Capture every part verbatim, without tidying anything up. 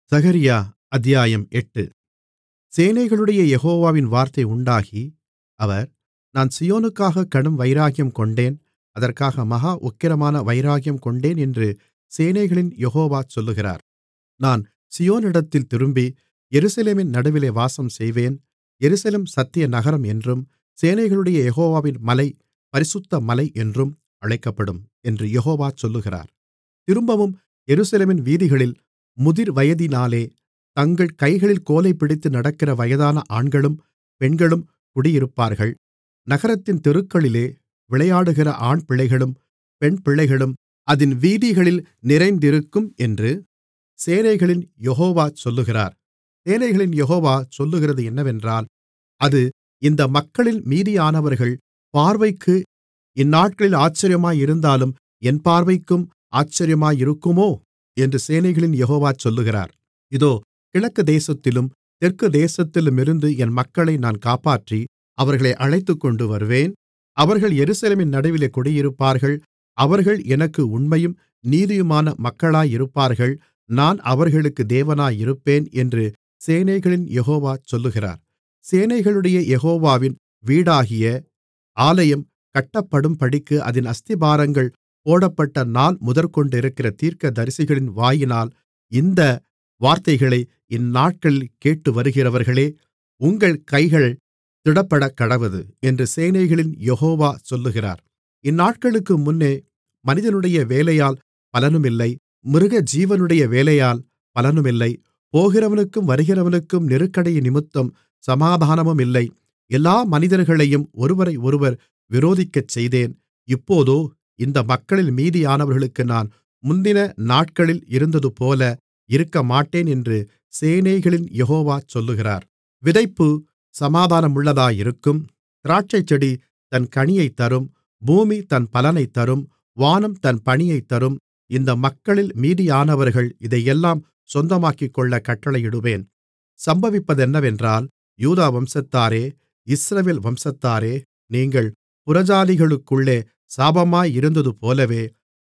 சகரியா அத்தியாயம் எட்டு. சேனைகளுடைய யெகோவாவின் வார்த்தை உண்டாகி, அவர், நான் சீயோனுக்காகக் கடும் வைராக்கியம் கொண்டேன், அதற்காக மகா உக்கிரமான வைராக்கியம் கொண்டேன் என்று சேனைகளின் யெகோவா சொல்லுகிறார். நான் சீயோனிடத்தில் திரும்பி, எருசலேமின் நடுவிலே வாசம்செய்வேன். எருசலேம் சத்திய நகரம் என்றும், சேனைகளுடைய யெகோவாவின் மலை பரிசுத்த மலை என்றும் அழைக்கப்படும் என்று யெகோவா சொல்லுகிறார். திரும்பவும் எருசலேமின் வீதிகளில் முதிர்வயதினாலே தங்கள் கைகளில் கோலைப் பிடித்து நடக்கிற வயதான ஆண்களும் பெண்களும் குடியிருப்பார்கள். நகரத்தின் தெருக்களிலே விளையாடுகிற ஆண்பிள்ளைகளும் பெண்பிள்ளைகளும் அதின் வீதிகளில் நிறைந்திருக்கும் என்று சேனைகளின் யெகோவா சொல்லுகிறார். சேனைகளின் யெகோவா சொல்லுகிறது என்னவென்றால், அது இந்த மக்களில் மீதியானவர்கள் பார்வைக்கு இந்நாட்களில் ஆச்சரியமாயிருந்தாலும் என் பார்வைக்கும் ஆச்சரியமாயிருக்குமோ என்று சேனைகளின் யெகோவா சொல்லுகிறார். இதோ, கிழக்கு தேசத்திலும் தெற்கு தேசத்திலுமிருந்து என் மக்களை நான் காப்பாற்றி அவர்களை அழைத்துக்கொண்டு வருவேன். அவர்கள் எருசலேமின் நடுவிலே குடியிருப்பார்கள். அவர்கள் எனக்கு உண்மையும் நீதியுமான மக்களாயிருப்பார்கள். நான் அவர்களுக்கு தேவனாயிருப்பேன் என்று சேனைகளின் யெகோவா சொல்லுகிறார். சேனைகளுடைய யெகோவாவின் வீடாகிய ஆலயம் கட்டப்படும்படிக்கு அதின் அஸ்திபாரங்கள் போடப்பட்ட நாள் முதற்கொண்டிருக்கிற தீர்க்கதரிசிகளின் வாயினால் இந்த வார்த்தைகளை இந்நாட்களில் கேட்டுவருகிறவர்களே, உங்கள் கைகள் திடப்படக்கடவது என்று சேனைகளின் யெகோவா சொல்லுகிறார். இந்நாட்களுக்கு முன்னே மனிதனுடைய வேலையால் பலனுமில்லை, மிருகஜீவனுடைய வேலையால் பலனுமில்லை, போகிறவனுக்கும் வருகிறவனுக்கும் நெருக்கடியினிமித்தம் சமாதானமுமில்லை. எல்லா மனிதர்களையும் ஒருவரையொருவர் விரோதிக்கச் செய்தேன். இப்போதோ இந்த மக்களில் மீதியானவர்களுக்கு நான் முந்தின நாட்களில் இருந்ததுபோல இருக்கமாட்டேன் என்று சேனைகளின் யெகோவா சொல்லுகிறார். விதைப்பு சமாதானமுள்ளதாயிருக்கும், திராட்சைச்செடி தன் கனியைத் தரும், பூமி தன் பலனைத் தரும், வானம் தன் பனியைத் தரும். இந்த மக்களில் மீதியானவர்கள் இதையெல்லாம் சொந்தமாக்கிக்கொள்ளக் கட்டளையிடுவேன். சம்பவிப்பதென்னவென்றால், யூதா வம்சத்தாரே, இஸ்ரவேல் வம்சத்தாரே, நீங்கள் புறஜாதிகளுக்குள்ளே சாபமாயிருந்ததுபோலவே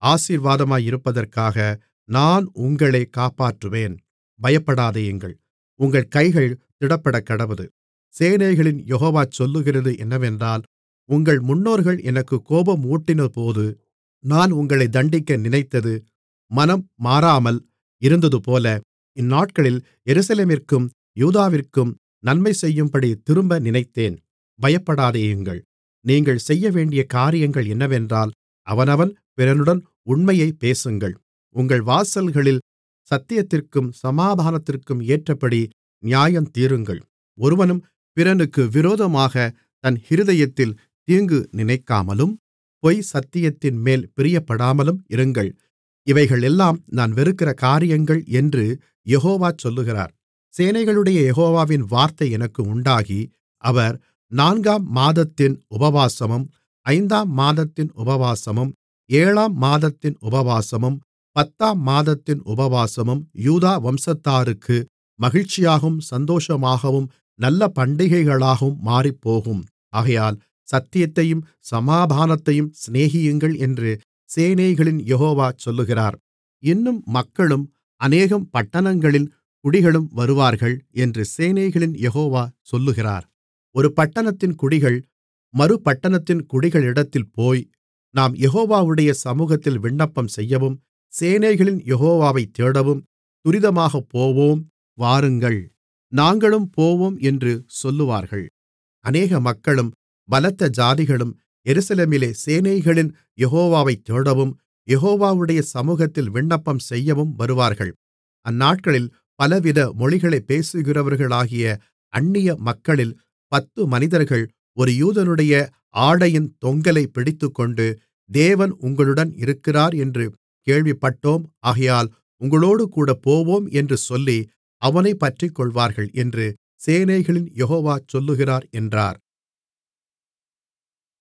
ஆசீர்வாதமாயிருப்பதற்காக நான் உங்களைக் காப்பாற்றுவேன். பயப்படாதேயுங்கள், உங்கள் கைகள் திடப்படக்கடவது. சேனைகளின் யெகோவா சொல்லுகிறது என்னவென்றால், உங்கள் முன்னோர்கள் எனக்குக் கோபம் ஊட்டினபோது நான் உங்களை தண்டிக்க நினைத்தது மனம் மாறாமல் இருந்ததுபோல, இந்நாட்களில் எருசலேமிற்கும் யூதாவிற்கும் நன்மை செய்யும்படி திரும்ப நினைத்தேன். பயப்படாதேயுங்கள். நீங்கள் செய்யவேண்டிய காரியங்கள் என்னவென்றால், அவனவன் பிறனுடன் உண்மையைப் பேசுங்கள். உங்கள் வாசல்களில் சத்தியத்திற்கும் சமாதானத்திற்கும் ஏற்றபடி நியாயந்தீருங்கள். ஒருவனும் பிறனுக்கு விரோதமாகத் தன் இருதயத்தில் தீங்கு நினைக்காமலும் பொய் சத்தியத்தின்மேல் பிரியப்படாமலும் இருங்கள். இவைகளெல்லாம் நான் வெறுக்கிற காரியங்கள் என்று யெகோவா சொல்லுகிறார். சேனைகளுடைய யெகோவாவின் வார்த்தை எனக்கு உண்டாகி, அவர், நான்காம் மாதத்தின் உபவாசமும் ஐந்தாம் மாதத்தின் உபவாசமும் ஏழாம் மாதத்தின் உபவாசமும் பத்தாம் மாதத்தின் உபவாசமும் யூதா வம்சத்தாருக்கு மகிழ்ச்சியாகவும் சந்தோஷமாகவும் நல்ல பண்டிகைகளாகவும் மாறிப்போகும். ஆகையால் சத்தியத்தையும் சமாதானத்தையும் சிநேகியுங்கள் என்று சேனைகளின் யெகோவா சொல்லுகிறார். இன்னும் மக்களும் அநேகம் பட்டணங்களின் குடிகளும் வருவார்கள் என்று சேனைகளின் யெகோவா சொல்லுகிறார். ஒரு பட்டணத்தின் குடிகள் மறுபட்டணத்தின் குடிகளிடத்தில் போய், நாம் யெகோவாவுடைய சமூகத்தில் விண்ணப்பம் செய்யவும் சேனைகளின் யெகோவாவைத் தேடவும் துரிதமாகப் போவோம், வாருங்கள், நாங்களும் போவோம் என்று சொல்லுவார்கள். அநேக மக்களும் பலத்த ஜாதிகளும் எருசலேமிலே சேனைகளின் யெகோவாவைத் தேடவும் யெகோவாவுடைய சமூகத்தில் விண்ணப்பம் செய்யவும் வருவார்கள். அந்நாட்களில் பலவித மொழிகளைப் பேசுகிறவர்களாகிய அந்நிய மக்களில் பத்து மனிதர்கள் ஒரு யூதனுடைய ஆடையின் தொங்கலைப் பிடித்துக்கொண்டு, தேவன் உங்களுடன் இருக்கிறார் என்று கேள்விப்பட்டோம், ஆகையால் உங்களோடுகூட போவோம் என்று சொல்லி அவனைப் பற்றிக்கொள்வார்கள் என்று சேனைகளின் யெகோவா சொல்லுகிறார் என்றார்.